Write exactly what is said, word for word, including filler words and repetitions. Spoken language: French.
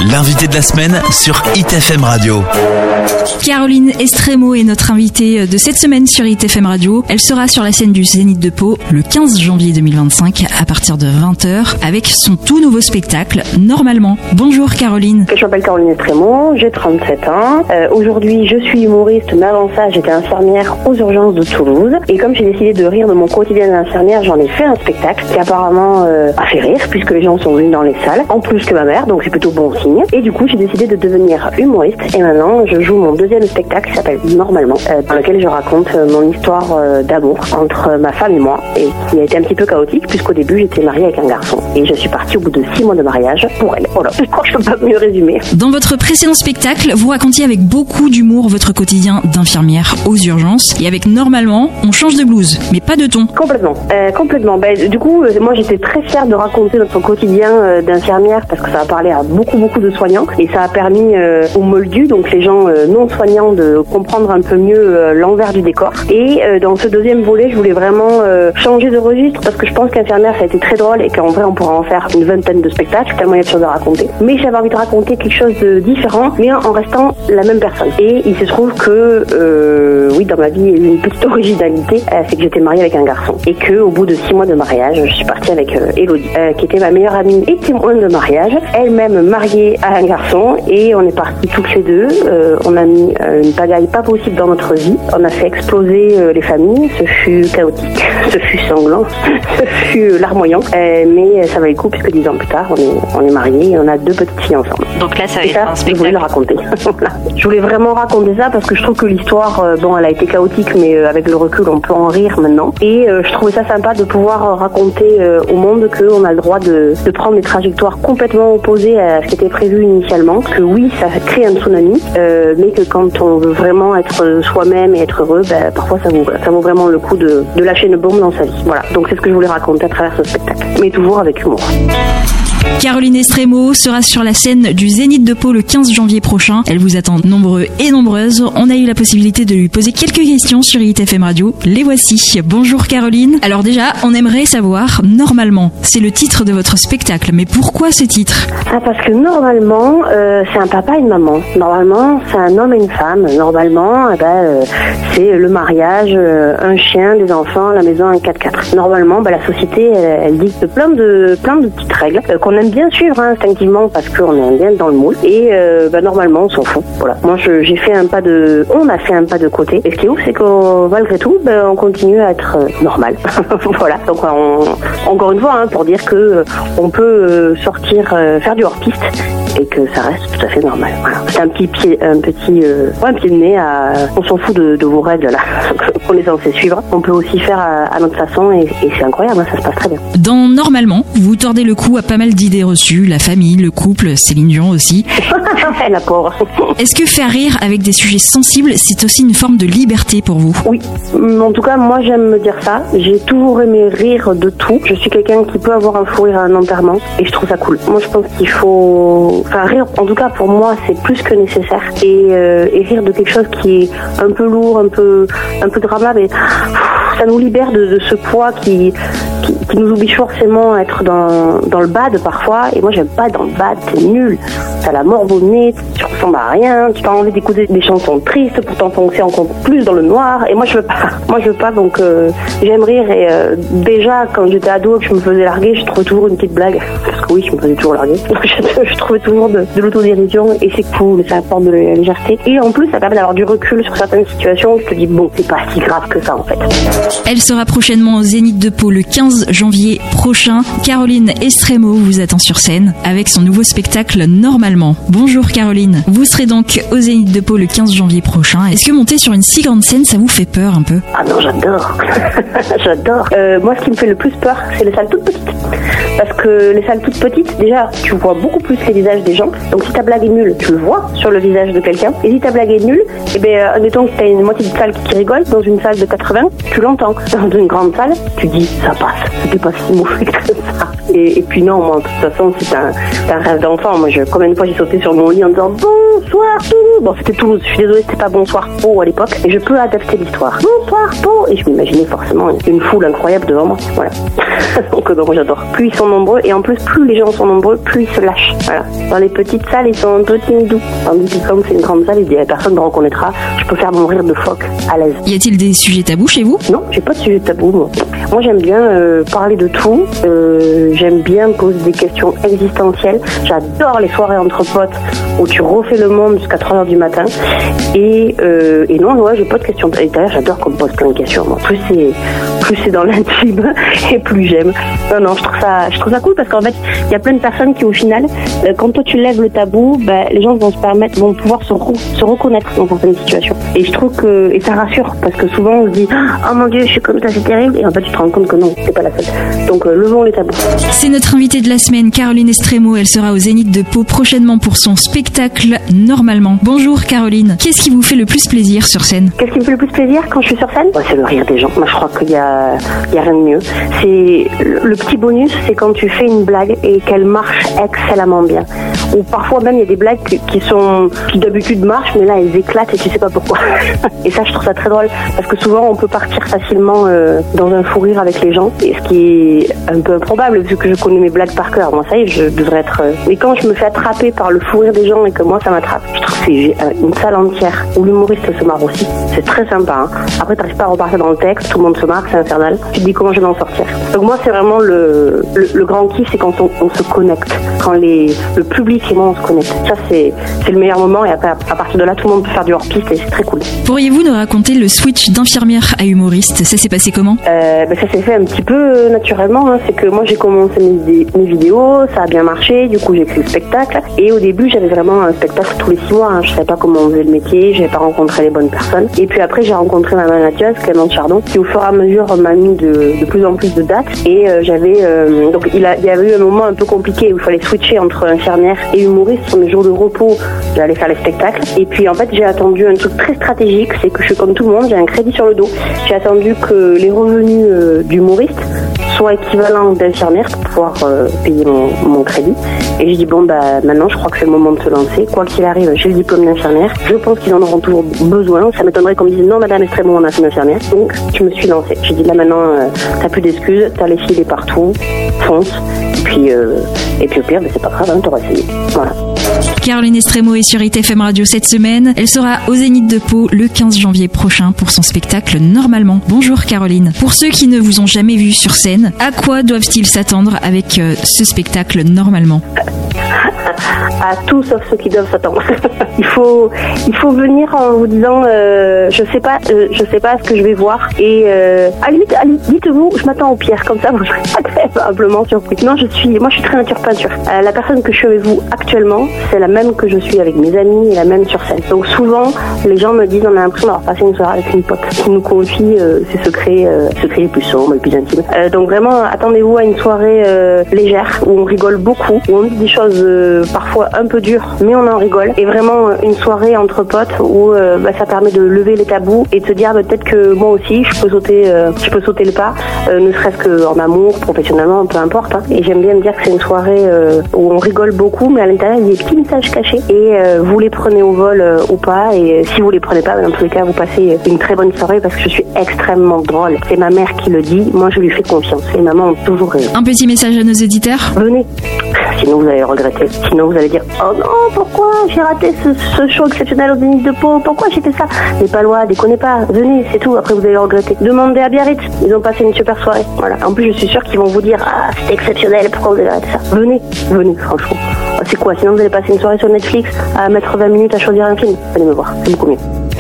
L'invité de la semaine sur I T F M Radio. Caroline Estremo est notre invitée de cette semaine sur I T F M Radio. Elle sera sur la scène du Zénith de Pau le quinze janvier deux mille vingt-cinq à partir de vingt heures avec son tout nouveau spectacle Normalement. Bonjour Caroline. Je m'appelle Caroline Estremo, j'ai trente-sept ans. Euh, aujourd'hui je suis humoriste, mais avant ça j'étais infirmière aux urgences de Toulouse. Et comme j'ai décidé de rire de mon quotidien d'infirmière, j'en ai fait un spectacle qui apparemment euh, a fait rire puisque les gens sont venus dans les salles, en plus que ma mère, donc c'est plutôt bon signe. Et du coup j'ai décidé de devenir humoriste et maintenant je joue mon deuxième spectacle qui s'appelle Normalement, euh, dans lequel je raconte euh, mon histoire euh, d'amour entre ma femme et moi, et qui a été un petit peu chaotique puisqu'au début j'étais mariée avec un garçon et je suis partie au bout de six mois de mariage pour elle. Voilà, je crois que je peux pas mieux résumer. Dans votre précédent spectacle, vous racontiez avec beaucoup d'humour votre quotidien d'infirmière aux urgences, et avec Normalement, on change de blouse, mais pas de ton. Complètement, euh, complètement. Ben, du coup, euh, moi j'étais très fière de raconter notre quotidien euh, d'infirmière parce que ça a parlé à beaucoup beaucoup de soignants et ça a permis euh, aux moldus, donc les gens euh, non soignants, de comprendre un peu mieux euh, l'envers du décor. Et euh, dans ce deuxième volet, je voulais vraiment euh, changer de registre parce que je pense qu'infirmière ça a été très drôle et qu'en vrai on pourra en faire une vingtaine de spectacles, tellement il y a de choses à raconter. Mais j'avais envie de raconter quelque chose de différent, mais en restant la même personne. Et il se trouve que, euh, oui, dans ma vie, il y a eu une petite originalité, euh, c'est que j'étais mariée avec un garçon. Et que, au bout de six mois de mariage, je suis partie avec euh, Elodie, euh, qui était ma meilleure amie et témoin de mariage, elle-même mariée à un garçon, et on est partis toutes les deux. Euh, on a mis euh, une pagaille pas possible dans notre vie. On a fait exploser euh, les familles. Ce fut chaotique, ce fut sanglant, ce fut larmoyant, euh, mais ça valait le coup puisque dix ans plus tard, on est, on est mariés et on a deux petites filles ensemble. Donc là, ça va et être ça, un spectacle. Je voulais le raconter. Voilà. Je voulais vraiment raconter ça parce que je trouve que l'histoire, euh, bon, elle a été chaotique, mais euh, avec le recul, on peut en rire maintenant. Et euh, je trouvais ça sympa de pouvoir euh, raconter euh, au monde qu'on a le droit de, de prendre des trajectoires complètement opposées à ce qui était prévu initialement. Que oui, ça crée un tsunami, euh, mais que quand on veut vraiment être soi-même et être heureux, ben, parfois ça vaut, ça vaut vraiment le coup de, de lâcher une bombe dans sa vie. Voilà. Donc c'est ce que je voulais raconter à travers ce spectacle, mais toujours avec humour. Caroline Estremo sera sur la scène du Zénith de Pau le quinze janvier prochain. Elle vous attend nombreux et nombreuses. On a eu la possibilité de lui poser quelques questions sur I T F M Radio. Les voici. Bonjour Caroline. Alors déjà, on aimerait savoir, Normalement, c'est le titre de votre spectacle. Mais pourquoi ce titre ? Ah, parce que normalement, euh, c'est un papa et une maman. Normalement, c'est un homme et une femme. Normalement, eh ben, euh, c'est le mariage, euh, un chien, des enfants, la maison, un quatre-quatre. Normalement, ben, la société, elle, elle dicte plein de, plein de petites règles euh, qu'on aime bien suivre hein, instinctivement parce qu'on est bien dans le moule. Et euh, ben, normalement, on s'en fout. Voilà. Moi, je, j'ai fait un pas de... On a fait un pas de côté. Et ce qui est ouf, c'est qu'on, malgré tout, ben, on continue à être euh, normal. Voilà. Donc, on, encore une fois, hein, pour dire que euh, on peut euh, sortir, euh, faire du hors-piste et que ça reste tout à fait normal. Voilà. C'est un petit pied, un petit, euh, un pied de nez à... On s'en fout de, de vos règles, là, qu'on est censé suivre. On peut aussi faire à, à notre façon et, et c'est incroyable, hein, ça se passe très bien. Dans Normalement, vous tordez le cou à pas mal d'idées reçues, la famille, le couple, Céline Dion aussi. La pauvre. Est-ce que faire rire avec des sujets sensibles, c'est aussi une forme de liberté pour vous ? Oui, en tout cas, moi j'aime me dire ça. J'ai toujours aimé rire de tout. Je suis quelqu'un qui peut avoir un fou rire à un enterrement et je trouve ça cool. Moi je pense qu'il faut... Enfin rire, en tout cas pour moi, c'est plus que nécessaire. Et, euh, et rire de quelque chose qui est un peu lourd, un peu, un peu drama, mais ça nous libère de, de ce poids qui, qui, qui nous oblige forcément à être dans, dans le bad parfois. Et moi j'aime pas dans le bad, c'est nul. T'as la mort au nez, tu ressembles à rien, tu as envie d'écouter des chansons tristes pour t'enfoncer encore plus dans le noir. Et moi je veux pas, moi je veux pas, donc euh, j'aime rire. Et euh, déjà quand j'étais ado et que je me faisais larguer, je trouvais toujours une petite blague. Parce que oui, je me faisais toujours larguer. je, je trouvais toujours de, de l'autodérision et c'est cool, ça apporte de la légèreté. Et en plus ça permet d'avoir du recul sur certaines situations. Je te dis bon, c'est pas si grave que ça en fait. Elle sera prochainement au Zénith de Pau le quinze janvier prochain. Caroline Estremo vous attend sur scène avec son nouveau spectacle Normalement. Bonjour Caroline. Vous serez donc au Zénith de Pau le quinze janvier prochain. Est-ce que monter sur une si grande scène, ça vous fait peur un peu ? Ah non, j'adore. J'adore. Euh, moi, ce qui me fait le plus peur, c'est les salles toutes petites. Parce que les salles toutes petites, déjà, tu vois beaucoup plus les visages des gens. Donc si ta blague est nulle, tu le vois sur le visage de quelqu'un. Et si ta blague est nulle, eh bien, admettons que tu as une moitié de salle qui rigole, dans une salle de quatre-vingts, tu l'entends. Dans une grande salle, tu dis, ça passe. c'était pas si mauvais que ça. Et, et puis non, moi, de toute façon, c'est un, c'est un rêve d'enfant. Moi, je, combien de fois j'ai sauté sur mon lit en disant bonsoir Toulouse. Bon, c'était Toulouse. Je suis désolée, c'était pas bonsoir Pau à l'époque. Et je peux adapter l'histoire. Bonsoir Pau. Et je m'imaginais forcément une foule incroyable devant moi. Voilà. Donc, donc j'adore. Plus ils sont nombreux, et en plus, plus les gens sont nombreux, plus ils se lâchent. Voilà. Dans les petites salles, ils sont un peu timidous. Tandis que comme c'est une grande salle, il dit personne ne me reconnaîtra. Je peux faire mon rire de phoque à l'aise. Y a-t-il des sujets tabous chez vous? Non, j'ai pas de sujet tabou, moi. Moi, j'aime bien euh, parler de tout. Euh, j'aime bien poser des questions existentielles. J'adore les soirées entre potes où tu refais le monde jusqu'à trois heures du matin. Et, euh, et non, ouais, j'ai pas de questions. Et d'ailleurs, j'adore qu'on me pose plein de questions. Moi. Plus c'est, plus c'est dans l'intime et plus j'aime. Non, non, je trouve ça, je trouve ça cool parce qu'en fait, il y a plein de personnes qui, au final, euh, quand toi tu lèves le tabou, bah, les gens vont se permettre, vont pouvoir se, re- se reconnaître dans certaines situations. Et je trouve que, et ça rassure parce que souvent on se dit, oh mon Dieu, je suis comme ça, c'est terrible. Et en fait, tu te rends compte que non, c'est pas la seule. Donc, euh, levons les tabous. C'est notre invitée de la semaine, Caroline Estremo. Elle sera au Zénith de Pau prochainement pour son spectacle Normalement. Bonjour Caroline. Qu'est-ce qui vous fait le plus plaisir sur scène? Qu'est-ce qui me fait le plus plaisir quand je suis sur scène? Ouais, c'est le rire des gens. Moi, je crois qu'il y a, il y a rien de mieux. C'est le, le petit bonus, c'est quand tu fais une blague et qu'elle marche excellemment bien. Ou parfois même il y a des blagues qui sont, qui d'habitude marchent, mais là elles éclatent et tu sais pas pourquoi. Et ça, je trouve ça très drôle parce que souvent on peut partir facilement euh, dans un fou rire avec les gens, et ce qui est un peu improbable vu que je connais mes blagues par cœur. Moi, ça y est, je devrais être. Euh... Mais quand je me fais attraper par le fou rire des gens et que moi ça m'attrape, je trouve que c'est une salle entière où l'humoriste se marre aussi. C'est très sympa. Hein. Après, t'arrives pas à repartir dans le texte, tout le monde se marre, c'est infernal. Tu te dis comment je vais m'en sortir. Donc moi, c'est vraiment le, le, le grand kiff, c'est quand on, on se connecte, quand les, le public et moi on se connecte. Ça, c'est, c'est le meilleur moment, et après, à partir de là, tout le monde peut faire du hors-piste et c'est très cool. Pourriez-vous nous raconter le switch d'infirmière à humoriste? Ça s'est passé comment? euh, ben, Ça s'est fait un petit peu naturellement. Hein. C'est que moi, j'ai commencé mes, mes vidéos, ça a bien marché, du coup, j'ai écrit le spectacle. Et au début, j'avais vraiment un spectacle tous les six mois. Hein. Je savais pas comment on faisait le métier, j'avais pas rencontré les bonnes personnes. Et puis après, j'ai rencontré ma manageuse, Clémence Chardon, qui au fur et à mesure m'a mis de, de plus en plus de dates. Et euh, j'avais... Euh, donc, il, a, il y avait eu un moment un peu compliqué où il fallait switcher entre infirmière et humoriste. Sur mes jours de repos, j'allais faire les spectacles. Et puis, en fait, j'ai attendu un truc très stratégique, c'est que je suis comme tout le monde, j'ai un crédit sur le dos. J'ai attendu que les revenus euh, d'humoriste soient équivalents d'infirmière pour pouvoir euh, payer mon, mon crédit. Et j'ai dit, bon, bah, maintenant, je crois que c'est le moment de se lancer. Quoi qu'il arrive, j'ai le diplôme d'infirmière. Je pense qu'ils en auront toujours besoin. Ça m'étonnerait qu'on me dise, non, madame Estremo, on a fait une infirmière. Donc, je me suis lancée. J'ai dit, là, maintenant, euh, t'as plus d'excuses, t'as les filets partout, fonce. Et puis, euh, et puis au pire, bah, c'est pas grave, hein, t'auras essayé. Voilà. Caroline Estremo est sur I T F M Radio cette semaine. Elle sera au Zénith de Pau le quinze janvier prochain pour son spectacle Normalement. Bonjour Caroline. Pour ceux qui ne vous ont jamais vu sur scène, à quoi doivent-ils s'attendre avec euh, ce spectacle Normalement? À tout sauf ceux qui doivent s'attendre. il faut, il faut venir en vous disant, euh, je sais pas, euh, je sais pas ce que je vais voir. Et euh, à la limite, à la limite, dites-vous, je m'attends aux pierres, comme ça, vous serez agréablement surpris. Non, je suis, moi, je suis très nature peinture. Euh, la personne que je suis avec vous actuellement, c'est la même que je suis avec mes amis et la même sur scène. Donc souvent, les gens me disent, on a l'impression d'avoir passé une soirée avec une pote qui nous confie euh, ses secrets, euh, secrets les plus sombres, les plus intimes. Euh, donc vraiment, attendez-vous à une soirée euh, légère où on rigole beaucoup, où on dit des choses euh, parfois un peu dures, mais on en rigole. Et vraiment une soirée entre potes où euh, bah, ça permet de lever les tabous et de se dire bah, peut-être que moi aussi je peux sauter, euh, je peux sauter le pas, euh, ne serait-ce que en amour, professionnellement, peu importe. Hein. Et j'aime bien me dire que c'est une soirée euh, où on rigole beaucoup, mais à l'intérieur il y a des petits messages cachés et euh, vous les prenez au vol euh, ou pas. Et si vous les prenez pas, bah, dans tous les cas vous passez une très bonne soirée parce que je suis extrêmement drôle. C'est ma mère qui le dit, moi je lui fais confiance. Les mamans ont toujours raison. Un petit message à nos éditeurs. Venez. Sinon vous allez regretter. Sinon vous allez dire oh non, pourquoi j'ai raté ce, ce show exceptionnel au Zénith de Pau, pourquoi j'ai fait ça? Les Palois, déconnez pas, venez, c'est tout, après vous allez regretter. Demandez à Biarritz, ils ont passé une super soirée. Voilà. En plus je suis sûre qu'ils vont vous dire ah c'était exceptionnel, pourquoi vous avez raté ça? Venez, venez, franchement. C'est quoi? Sinon vous allez passer une soirée sur Netflix à mettre vingt minutes à choisir un film. Venez me voir, c'est beaucoup mieux.